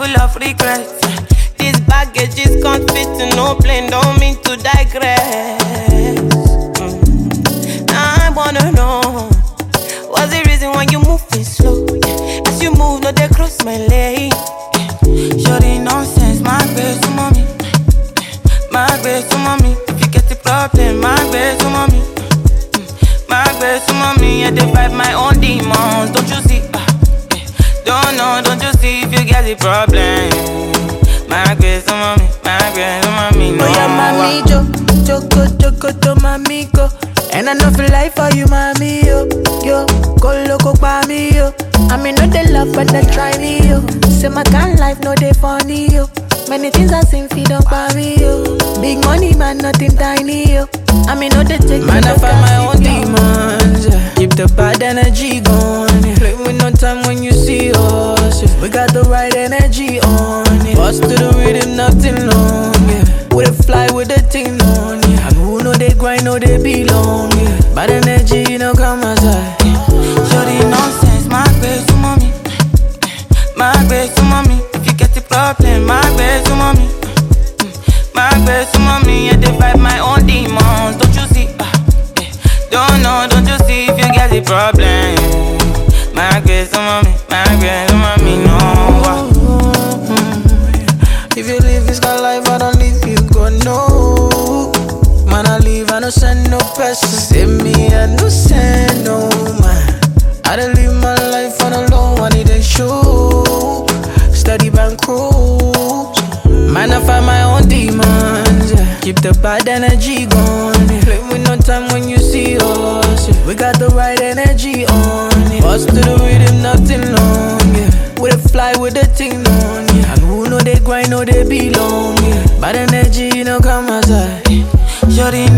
full of regrets. This baggage is can't fit to no plane, don't mean to digress. I wanna know, what's the reason why you moving slow? As you move, no they cross my lane. Shorty nonsense, my best to mommy. My best to mommy. If you get the problem, my best to mommy. My best to mommy, I divide my own demons. Don't you see? Don't you see if you get the problem? My best to mommy, my best to mommy. No. Oh yeah, mami, choco, to mami, go. And I know feel life for you, mami, yo, go loco pa me, yo. I mean, no they love, but they try me, yo. Say my kind life, no they funny, yo. Many things I seen, feed on pa me, yo. Big money, man, nothing tiny, yo. I mean, no they take man, I find my own demons, yeah. Keep the bad energy going, yeah. Play with no time when you see us, yeah. We got the right energy on, yeah. Bust to the rhythm, nothing long, yeah. We dey fly with the thing on, yeah. And who know they grind, know they belong, yeah. Bad energy, you know, come outside. Shorty nonsense, my best to mommy. My best to mommy. If you get the problem, my best to mommy. My best to mommy. I divide my own demons. Don't you see? Don't you see if you get the problem? My best to mommy. My best to mommy. No. If you live this kind of life, I don't leave you go no. Man, I leave, I no send no person. Send me, I no send no man. I don't live my life on a low, I need a show. Steady bank cruise. Man, I find my own demons, yeah. Keep the bad energy going, yeah. Play with no time when you see us, yeah. We got the right energy on, yeah. Bust to the rhythm, nothing long, yeah. We dey fly with the thing on, yeah. And who know they grind, know they belong, yeah. Bad energy, you know, come outside. Shorty